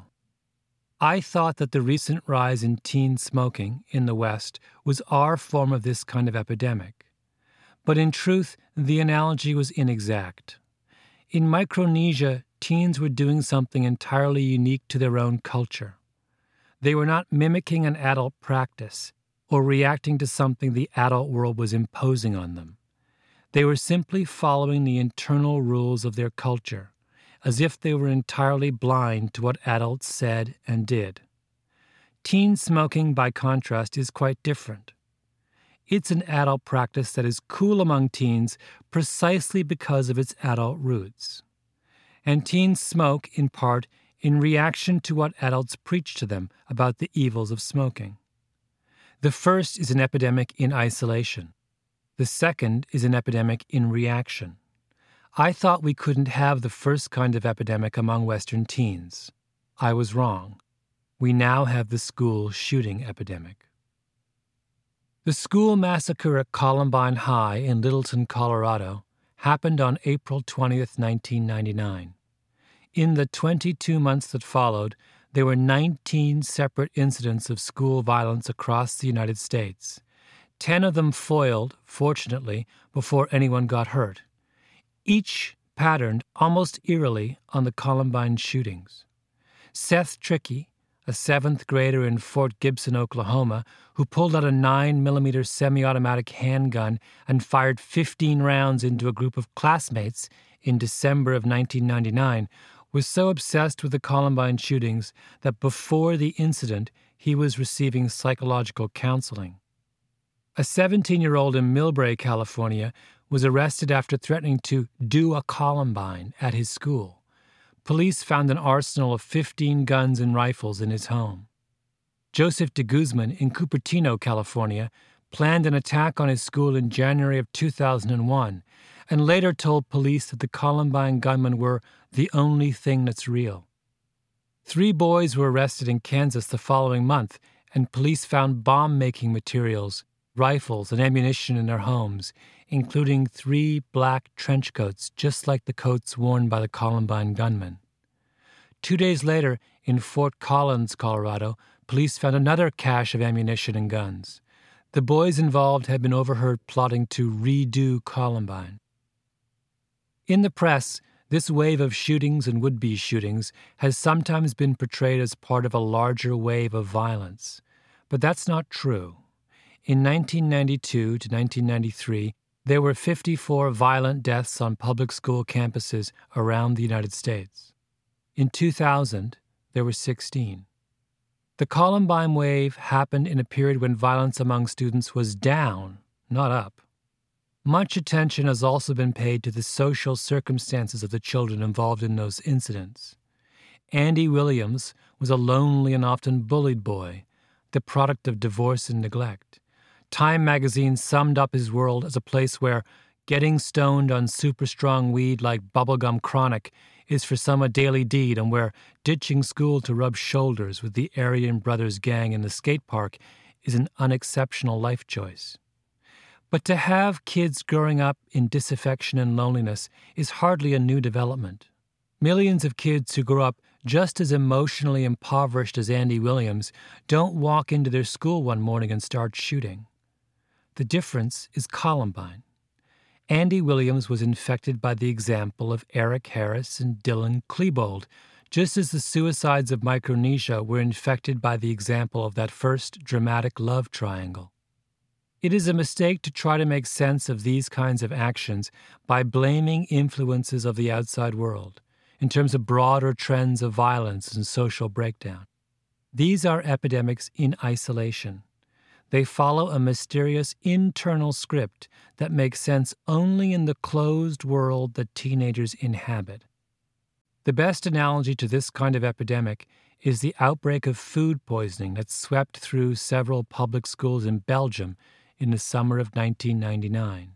I thought that the recent rise in teen smoking in the West was our form of this kind of epidemic. But in truth, the analogy was inexact. In Micronesia, teens were doing something entirely unique to their own culture. They were not mimicking an adult practice or reacting to something the adult world was imposing on them. They were simply following the internal rules of their culture, as if they were entirely blind to what adults said and did. Teen smoking, by contrast, is quite different. It's an adult practice that is cool among teens precisely because of its adult roots. And teens smoke, in part, in reaction to what adults preach to them about the evils of smoking. The first is an epidemic in isolation. The second is an epidemic in reaction. I thought we couldn't have the first kind of epidemic among Western teens. I was wrong. We now have the school shooting epidemic. The school massacre at Columbine High in Littleton, Colorado, happened on April 20th, 1999. In the 22 months that followed, there were 19 separate incidents of school violence across the United States. 10 of them foiled, fortunately, before anyone got hurt. Each patterned almost eerily on the Columbine shootings. Seth Trickey, a 7th grader in Fort Gibson, Oklahoma, who pulled out a 9mm semi-automatic handgun and fired 15 rounds into a group of classmates in December of 1999, was so obsessed with the Columbine shootings that before the incident he was receiving psychological counseling. A 17-year-old in Millbrae, California, was arrested after threatening to do a Columbine at his school. Police found an arsenal of 15 guns and rifles in his home. Joseph de Guzman in Cupertino, California, planned an attack on his school in January of 2001 and later told police that the Columbine gunmen were the only thing that's real. 3 boys were arrested in Kansas the following month, and police found bomb-making materials, rifles, and ammunition in their homes, including 3 black trench coats just like the coats worn by the Columbine gunmen. 2 days later, in Fort Collins, Colorado, police found another cache of ammunition and guns. The boys involved had been overheard plotting to redo Columbine. In the press, this wave of shootings and would-be shootings has sometimes been portrayed as part of a larger wave of violence. But that's not true. In 1992 to 1993, there were 54 violent deaths on public school campuses around the United States. In 2000, there were 16. The Columbine wave happened in a period when violence among students was down, not up. Much attention has also been paid to the social circumstances of the children involved in those incidents. Andy Williams was a lonely and often bullied boy, the product of divorce and neglect. Time magazine summed up his world as a place where getting stoned on super strong weed like bubblegum chronic is for some a daily deed, and where ditching school to rub shoulders with the Aryan Brothers gang in the skate park is an unexceptional life choice. But to have kids growing up in disaffection and loneliness is hardly a new development. Millions of kids who grow up just as emotionally impoverished as Andy Williams don't walk into their school one morning and start shooting. The difference is Columbine. Andy Williams was infected by the example of Eric Harris and Dylan Klebold, just as the suicides of Micronesia were infected by the example of that first dramatic love triangle. It is a mistake to try to make sense of these kinds of actions by blaming influences of the outside world, in terms of broader trends of violence and social breakdown. These are epidemics in isolation. They follow a mysterious internal script that makes sense only in the closed world that teenagers inhabit. The best analogy to this kind of epidemic is the outbreak of food poisoning that swept through several public schools in Belgium in the summer of 1999.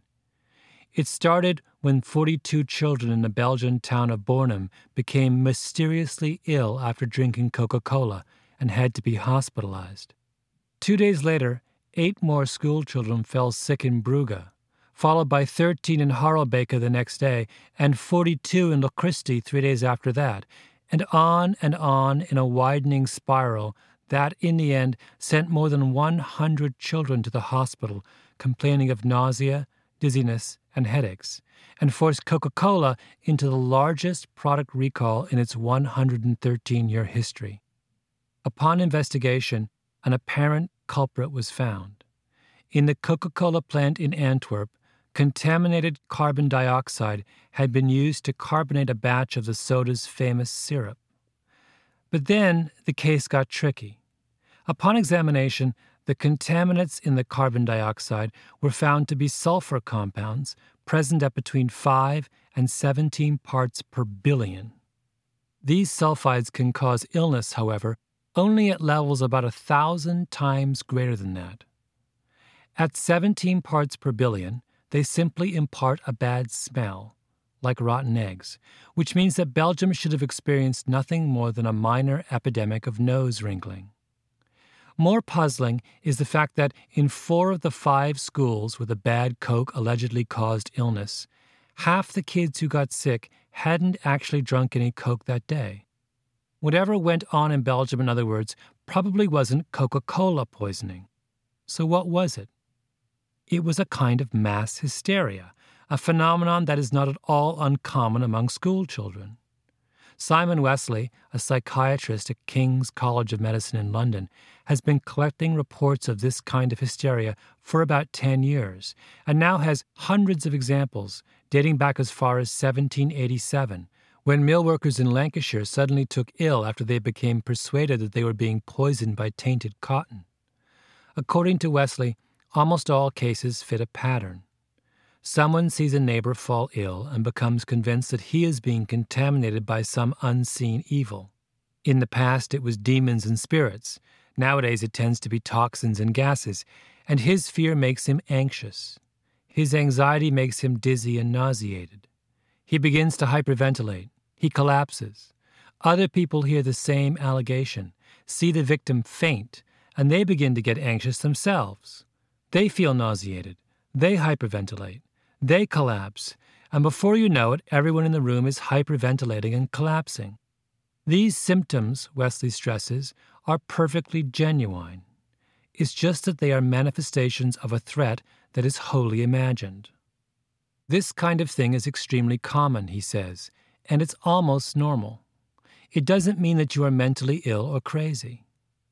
It started when 42 children in the Belgian town of Bornem became mysteriously ill after drinking Coca-Cola and had to be hospitalized. 2 days later, 8 more school children fell sick in Brugge, followed by 13 in Harelbeke the next day, and 42 in Lochristi 3 days after that, and on in a widening spiral that, in the end, sent more than 100 children to the hospital complaining of nausea, dizziness, and headaches, and forced Coca-Cola into the largest product recall in its 113-year history. Upon investigation, an apparent culprit was found. In the Coca-Cola plant in Antwerp, contaminated carbon dioxide had been used to carbonate a batch of the soda's famous syrup. But then the case got tricky. Upon examination, the contaminants in the carbon dioxide were found to be sulfur compounds present at between 5 and 17 parts per billion. These sulfides can cause illness, however, only at levels about 1,000 times greater than that. At 17 parts per billion, they simply impart a bad smell, like rotten eggs, which means that Belgium should have experienced nothing more than a minor epidemic of nose wrinkling. More puzzling is the fact that in 4 of the 5 schools where the bad Coke allegedly caused illness, half the kids who got sick hadn't actually drunk any Coke that day. Whatever went on in Belgium, in other words, probably wasn't Coca-Cola poisoning. So what was it? It was a kind of mass hysteria, a phenomenon that is not at all uncommon among school children. Simon Wesley, a psychiatrist at King's College of Medicine in London, has been collecting reports of this kind of hysteria for about 10 years, and now has hundreds of examples dating back as far as 1787, when mill workers in Lancashire suddenly took ill after they became persuaded that they were being poisoned by tainted cotton. According to Wesley, almost all cases fit a pattern. Someone sees a neighbor fall ill and becomes convinced that he is being contaminated by some unseen evil. In the past, it was demons and spirits. Nowadays, it tends to be toxins and gases, and his fear makes him anxious. His anxiety makes him dizzy and nauseated. He begins to hyperventilate. He collapses. Other people hear the same allegation, see the victim faint, and they begin to get anxious themselves. They feel nauseated. They hyperventilate. They collapse, and before you know it, everyone in the room is hyperventilating and collapsing. These symptoms, Wesley stresses, are perfectly genuine. It's just that they are manifestations of a threat that is wholly imagined. This kind of thing is extremely common, he says, and it's almost normal. It doesn't mean that you are mentally ill or crazy.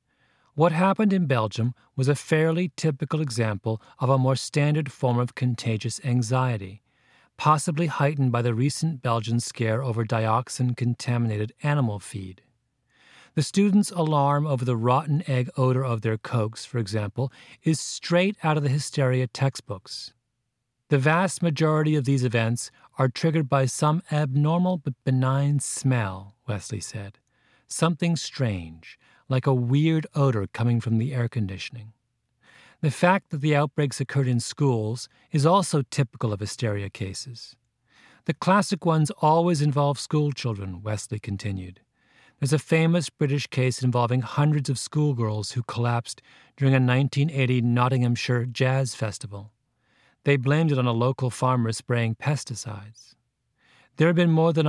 What happened in Belgium was a fairly typical example of a more standard form of contagious anxiety, possibly heightened by the recent Belgian scare over dioxin-contaminated animal feed. The students' alarm over the rotten egg odor of their Cokes, for example, is straight out of the hysteria textbooks. The vast majority of these events are triggered by some abnormal but benign smell, Wesley said. Something strange, like a weird odor coming from the air conditioning. The fact that the outbreaks occurred in schools is also typical of hysteria cases. The classic ones always involve school children, Wesley continued. There's a famous British case involving hundreds of schoolgirls who collapsed during a 1980 Nottinghamshire jazz festival. They blamed it on a local farmer spraying pesticides. There have been more than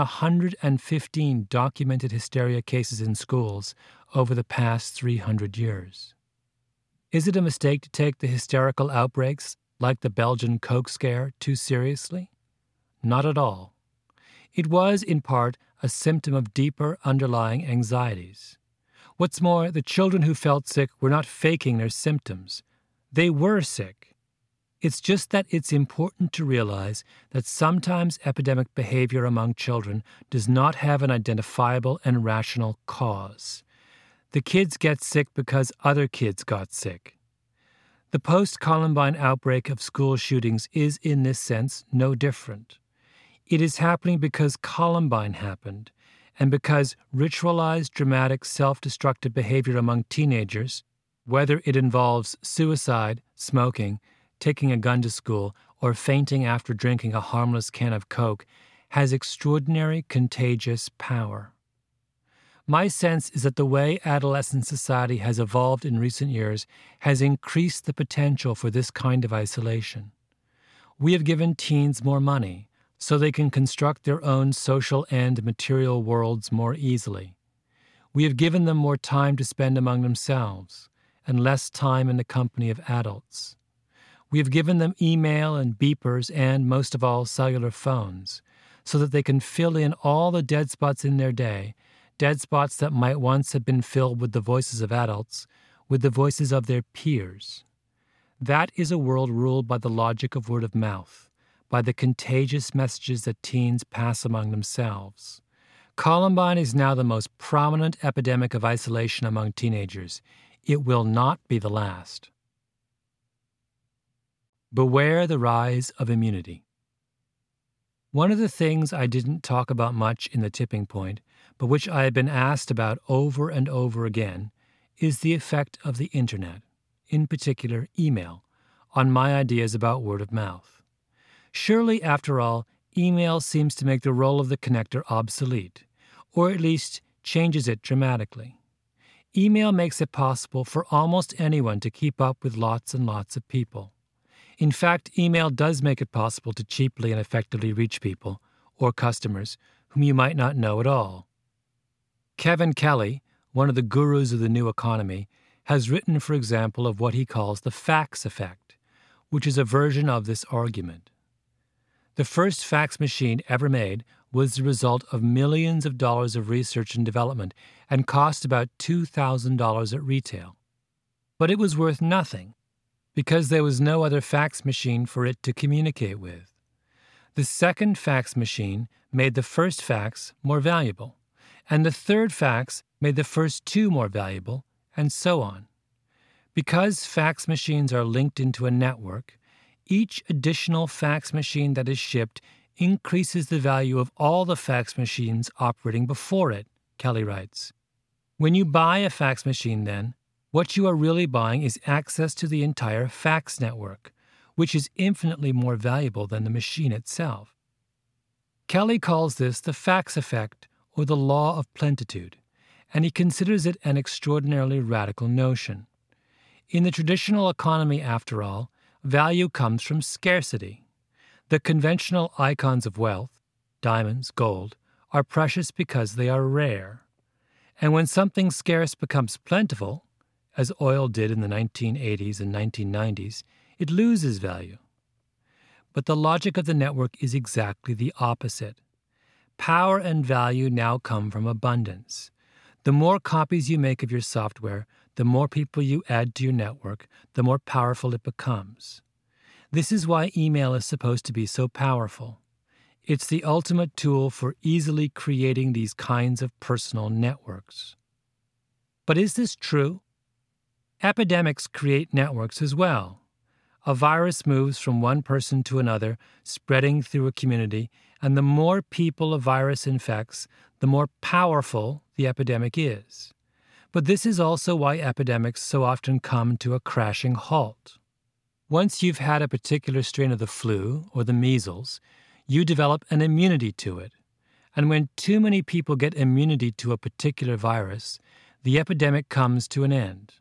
115 documented hysteria cases in schools over the past 300 years. Is it a mistake to take the hysterical outbreaks, like the Belgian Coke scare, too seriously? Not at all. It was, in part, a symptom of deeper underlying anxieties. What's more, the children who felt sick were not faking their symptoms. They were sick. It's just that it's important to realize that sometimes epidemic behavior among children does not have an identifiable and rational cause. The kids get sick because other kids got sick. The post-Columbine outbreak of school shootings is, in this sense, no different. It is happening because Columbine happened, and because ritualized, dramatic, self-destructive behavior among teenagers, whether it involves suicide, smoking, taking a gun to school, or fainting after drinking a harmless can of Coke, has extraordinary contagious power. My sense is that the way adolescent society has evolved in recent years has increased the potential for this kind of isolation. We have given teens more money, so they can construct their own social and material worlds more easily. We have given them more time to spend among themselves, and less time in the company of adults. We have given them email and beepers and, most of all, cellular phones, so that they can fill in all the dead spots in their day, dead spots that might once have been filled with the voices of adults, with the voices of their peers. That is a world ruled by the logic of word of mouth, by the contagious messages that teens pass among themselves. Columbine is now the most prominent epidemic of isolation among teenagers. It will not be the last. Beware the rise of immunity. One of the things I didn't talk about much in The Tipping Point, but which I have been asked about over and over again, is the effect of the Internet, in particular email, on my ideas about word of mouth. Surely, after all, email seems to make the role of the connector obsolete, or at least changes it dramatically. Email makes it possible for almost anyone to keep up with lots and lots of people. In fact, email does make it possible to cheaply and effectively reach people, or customers, whom you might not know at all. Kevin Kelly, one of the gurus of the new economy, has written, for example, of what he calls the fax effect, which is a version of this argument. The first fax machine ever made was the result of millions of dollars of research and development and cost about $2,000 at retail. But it was worth nothing, because there was no other fax machine for it to communicate with. The second fax machine made the first fax more valuable, and the third fax made the first two more valuable, and so on. Because fax machines are linked into a network, each additional fax machine that is shipped increases the value of all the fax machines operating before it, Kelly writes. When you buy a fax machine, then, what you are really buying is access to the entire fax network, which is infinitely more valuable than the machine itself. Kelly calls this the fax effect, or the law of plentitude, and he considers it an extraordinarily radical notion. In the traditional economy, after all, value comes from scarcity. The conventional icons of wealth, diamonds, gold, are precious because they are rare. And when something scarce becomes plentiful, as oil did in the 1980s and 1990s, it loses value. But the logic of the network is exactly the opposite. Power and value now come from abundance. The more copies you make of your software, the more people you add to your network, the more powerful it becomes. This is why email is supposed to be so powerful. It's the ultimate tool for easily creating these kinds of personal networks. But is this true? Epidemics create networks as well. A virus moves from one person to another, spreading through a community, and the more people a virus infects, the more powerful the epidemic is. But this is also why epidemics so often come to a crashing halt. Once you've had a particular strain of the flu or the measles, you develop an immunity to it. And when too many people get immunity to a particular virus, the epidemic comes to an end.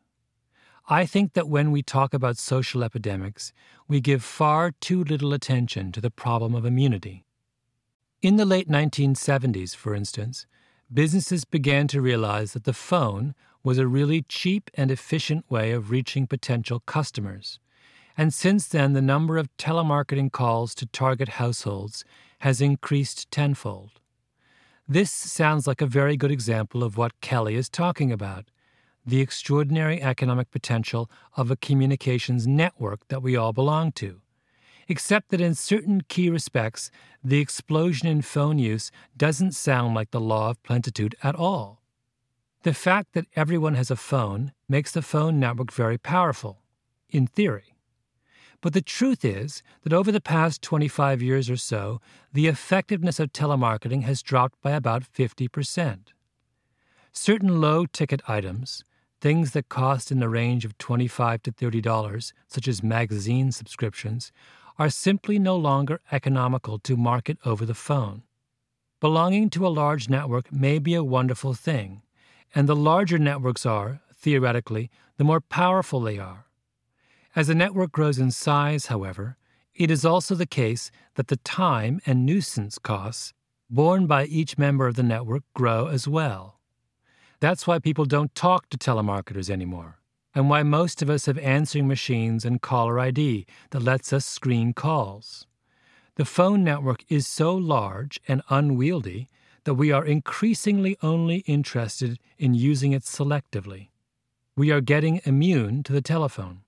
I think that when we talk about social epidemics, we give far too little attention to the problem of immunity. In the late 1970s, for instance, businesses began to realize that the phone was a really cheap and efficient way of reaching potential customers. And since then, the number of telemarketing calls to target households has increased tenfold. This sounds like a very good example of what Kelly is talking about, the extraordinary economic potential of a communications network that we all belong to. Except that in certain key respects, the explosion in phone use doesn't sound like the law of plenitude at all. The fact that everyone has a phone makes the phone network very powerful, in theory. But the truth is that over the past 25 years or so, the effectiveness of telemarketing has dropped by about 50%. Certain low-ticket items, things that cost in the range of $25 to $30, such as magazine subscriptions, are simply no longer economical to market over the phone. Belonging to a large network may be a wonderful thing, and the larger networks are, theoretically, the more powerful they are. As a network grows in size, however, it is also the case that the time and nuisance costs borne by each member of the network grow as well. That's why people don't talk to telemarketers anymore, and why most of us have answering machines and caller ID that lets us screen calls. The phone network is so large and unwieldy that we are increasingly only interested in using it selectively. We are getting immune to the telephone.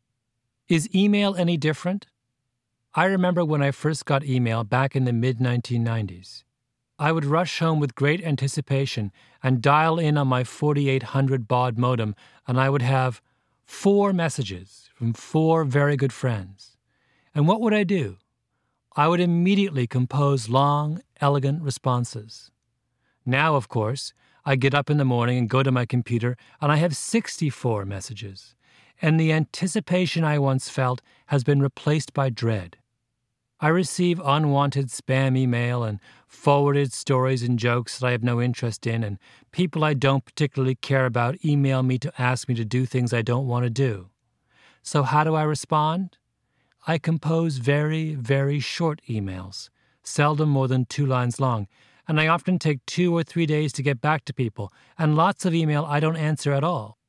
Is email any different? I remember when I first got email back in the mid-1990s. I would rush home with great anticipation and dial in on my 4800 baud modem, and I would have 4 messages from 4 very good friends. And what would I do? I would immediately compose long, elegant responses. Now, of course, I get up in the morning and go to my computer, and I have 64 messages. And the anticipation I once felt has been replaced by dread. I receive unwanted spam email and forwarded stories and jokes that I have no interest in, and people I don't particularly care about email me to ask me to do things I don't want to do. So how do I respond? I compose very, very short emails, seldom more than 2 lines long, and I often take 2 or 3 days to get back to people, and lots of email I don't answer at all.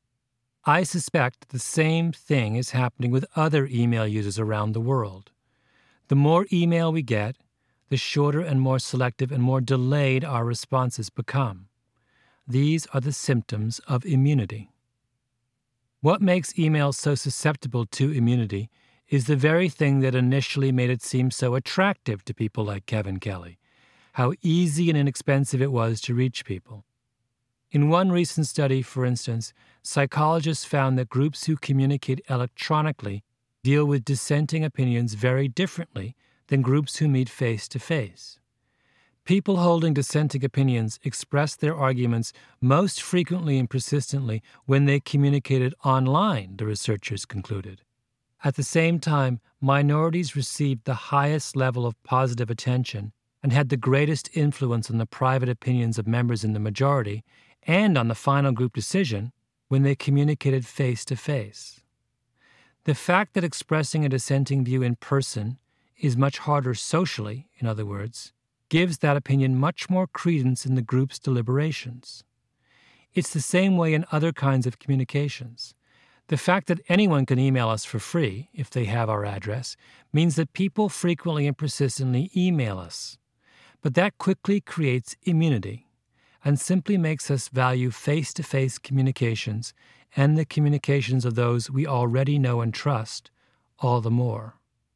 I suspect the same thing is happening with other email users around the world. The more email we get, the shorter and more selective and more delayed our responses become. These are the symptoms of immunity. What makes email so susceptible to immunity is the very thing that initially made it seem so attractive to people like Kevin Kelly, how easy and inexpensive it was to reach people. In one recent study, for instance, psychologists found that groups who communicate electronically deal with dissenting opinions very differently than groups who meet face-to-face. People holding dissenting opinions express their arguments most frequently and persistently when they communicated online, the researchers concluded. At the same time, minorities received the highest level of positive attention and had the greatest influence on the private opinions of members in the majority and on the final group decision when they communicated face-to-face. The fact that expressing a dissenting view in person is much harder socially, in other words, gives that opinion much more credence in the group's deliberations. It's the same way in other kinds of communications. The fact that anyone can email us for free, if they have our address, means that people frequently and persistently email us. But that quickly creates immunity and simply makes us value face-to-face communications and the communications of those we already know and trust all the more.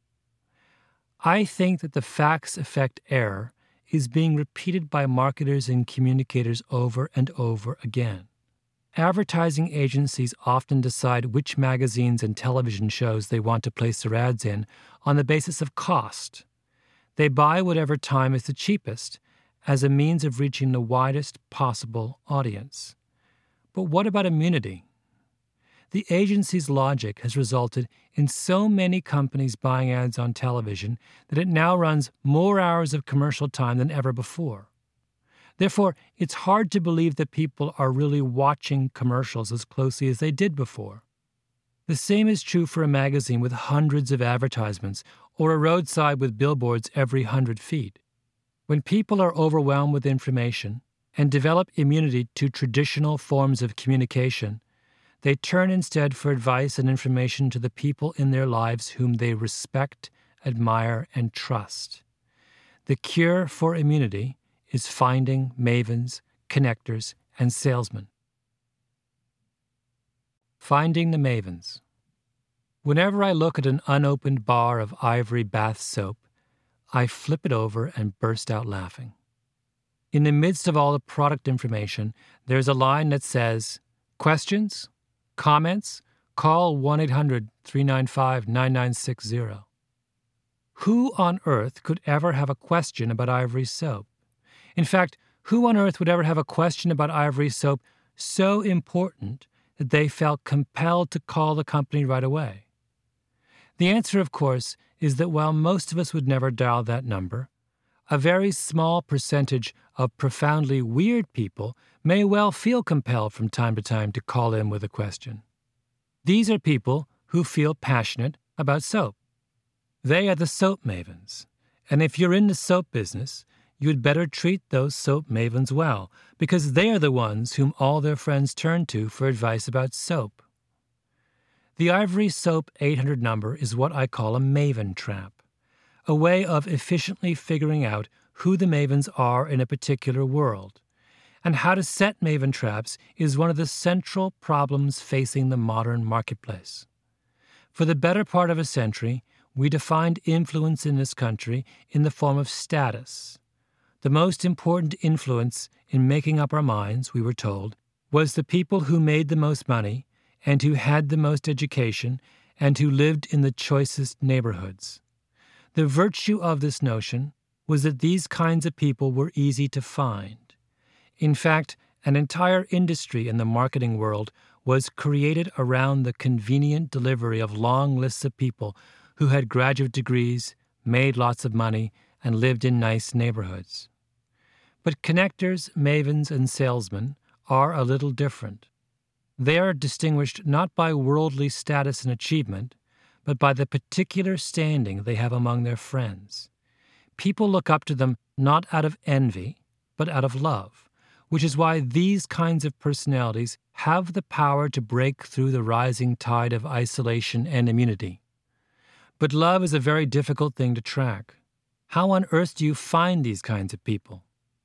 I think that the facts effect error is being repeated by marketers and communicators over and over again. Advertising agencies often decide which magazines and television shows they want to place their ads in on the basis of cost. They buy whatever time is the cheapest as a means of reaching the widest possible audience. But what about immunity? the agency's logic has resulted in so many companies buying ads on television that it now runs more hours of commercial time than ever before. Therefore, it's hard to believe that people are really watching commercials as closely as they did before. The same is true for a magazine with hundreds of advertisements or a roadside with billboards every 100 feet. When people are overwhelmed with information and develop immunity to traditional forms of communication, they turn instead for advice and information to the people in their lives whom they respect, admire, and trust. The cure for immunity is finding mavens, connectors, and salesmen. Finding the mavens. Whenever I look at an unopened bar of Ivory bath soap, I flip it over and burst out laughing. In the midst of all the product information, there's a line that says, "Questions? Comments? Call 1-800-395-9960. Who on earth could ever have a question about Ivory soap? In fact, who on earth would ever have a question about Ivory soap so important that they felt compelled to call the company right away? The answer, of course, is that while most of us would never dial that number, a very small percentage of profoundly weird people may well feel compelled from time to time to call in with a question. These are people who feel passionate about soap. They are the soap mavens, and if you're in the soap business, you'd better treat those soap mavens well, because they are the ones whom all their friends turn to for advice about soap. The Ivory Soap 800 number is what I call a maven trap, a way of efficiently figuring out who the mavens are in a particular world. And how to set maven traps is one of the central problems facing the modern marketplace. For the better part of a century, we defined influence in this country in the form of status. The most important influence in making up our minds, we were told, was the people who made the most money and who had the most education and who lived in the choicest neighborhoods. The virtue of this notion was that these kinds of people were easy to find. In fact, an entire industry in the marketing world was created around the convenient delivery of long lists of people who had graduate degrees, made lots of money, and lived in nice neighborhoods. But connectors, mavens, and salesmen are a little different. They are distinguished not by worldly status and achievement, but by the particular standing they have among their friends. People look up to them not out of envy, but out of love, which is why these kinds of personalities have the power to break through the rising tide of isolation and immunity. But love is a very difficult thing to track. How on earth do you find these kinds of people?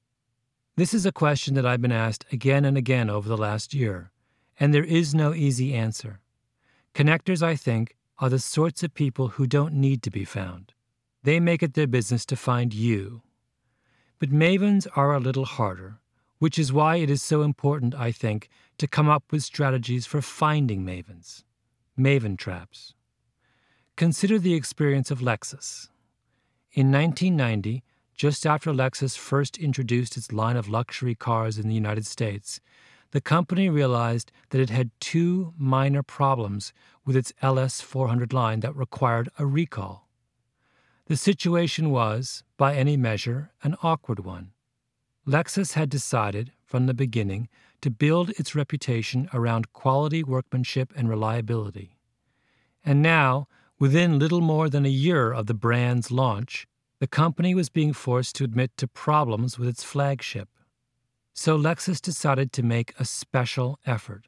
This is a question that I've been asked again and again over the last year, and there is no easy answer. Connectors, I think, are the sorts of people who don't need to be found. They make it their business to find you. But mavens are a little harder, which is why it is so important, I think, to come up with strategies for finding mavens. Maven traps. Consider the experience of Lexus. In 1990, just after Lexus first introduced its line of luxury cars in the United States, the company realized that it had two minor problems with its LS400 line that required a recall. The situation was, by any measure, an awkward one. Lexus had decided, from the beginning, to build its reputation around quality workmanship and reliability. And now, within little more than a year of the brand's launch, the company was being forced to admit to problems with its flagship. So Lexus decided to make a special effort.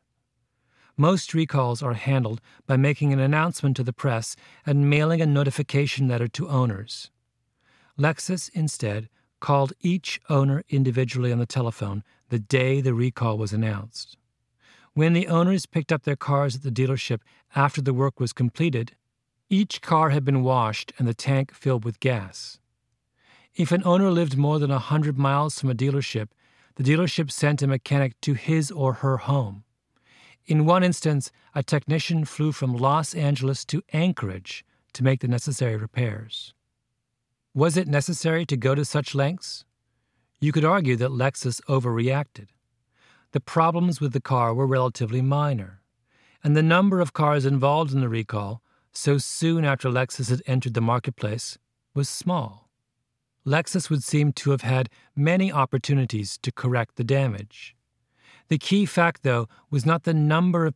Most recalls are handled by making an announcement to the press and mailing a notification letter to owners. Lexus, instead, called each owner individually on the telephone the day the recall was announced. When the owners picked up their cars at the dealership after the work was completed, each car had been washed and the tank filled with gas. If an owner lived more than 100 miles from a dealership, the dealership sent a mechanic to his or her home. In one instance, a technician flew from Los Angeles to Anchorage to make the necessary repairs. Was it necessary to go to such lengths? You could argue that Lexus overreacted. The problems with the car were relatively minor, and the number of cars involved in the recall, so soon after Lexus had entered the marketplace, was small. Lexus would seem to have had many opportunities to correct the damage. The key fact, though, was not the number of